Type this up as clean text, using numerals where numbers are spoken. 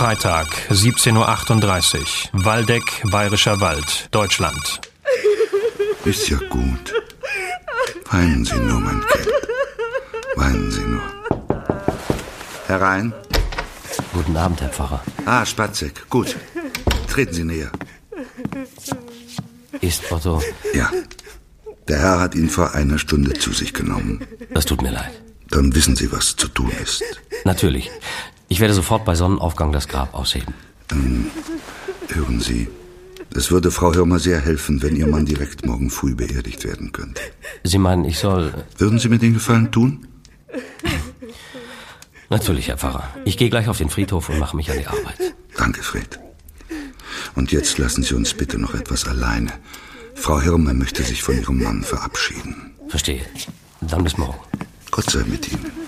Freitag, 17:38 Uhr. Waldeck, Bayerischer Wald, Deutschland. Ist ja gut. Weinen Sie nur, mein Kind. Weinen Sie nur. Herein. Guten Abend, Herr Pfarrer. Ah, Spatzek. Gut. Treten Sie näher. Ist Otto? Ja. Der Herr hat ihn vor einer Stunde zu sich genommen. Das tut mir leid. Dann wissen Sie, was zu tun ist. Natürlich. Ich werde sofort bei Sonnenaufgang das Grab ausheben. Hören Sie, es würde Frau Hörmer sehr helfen, wenn Ihr Mann direkt morgen früh beerdigt werden könnte. Sie meinen, ich soll... Würden Sie mir den Gefallen tun? Natürlich, Herr Pfarrer. Ich gehe gleich auf den Friedhof und mache mich an die Arbeit. Danke, Fred. Und jetzt lassen Sie uns bitte noch etwas alleine. Frau Hörmer möchte sich von ihrem Mann verabschieden. Verstehe. Dann bis morgen. Gott sei mit Ihnen.